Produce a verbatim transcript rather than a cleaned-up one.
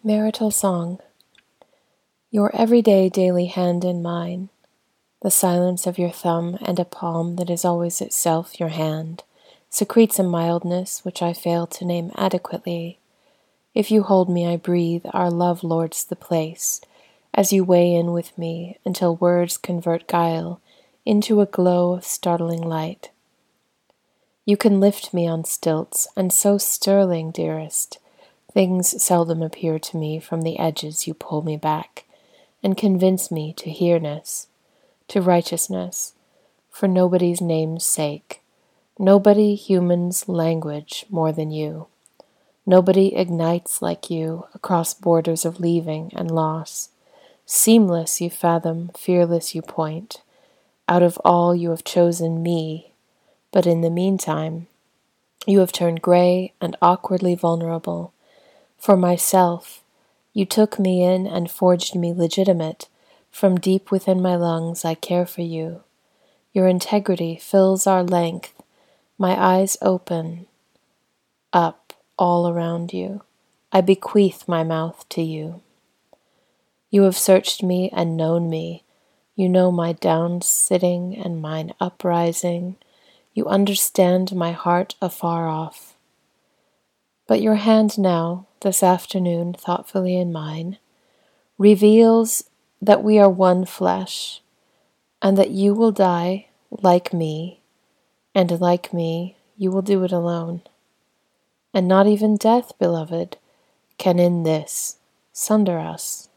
Marital Song. Your everyday daily hand in mine, the silence of your thumb and a palm that is always itself your hand, secretes a mildness which I fail to name adequately. If you hold me I breathe, our love lords the place, as you weigh in with me until words convert guile into a glow of startling light. You can lift me on stilts, and so sterling, dearest, things seldom appear to me from the edges you pull me back, and convince me to here-ness, to righteousness, for nobody's name's sake, nobody human's language more than you. Nobody ignites like you across borders of leaving and loss. Seamless you fathom, fearless you point. Out of all you have chosen me, but in the meantime, you have turned gray and awkwardly vulnerable. For myself, you took me in and forged me legitimate. From deep within my lungs I care for you. Your integrity fills our length. My eyes open, up, all around you. I bequeath my mouth to you. You have searched me and known me. You know my down-sitting and mine uprising. You understand my heart afar off. But your hand now, this afternoon, thoughtfully in mine, reveals that we are one flesh, and that you will die like me, and like me, you will do it alone. And not even death, beloved, can in this sunder us.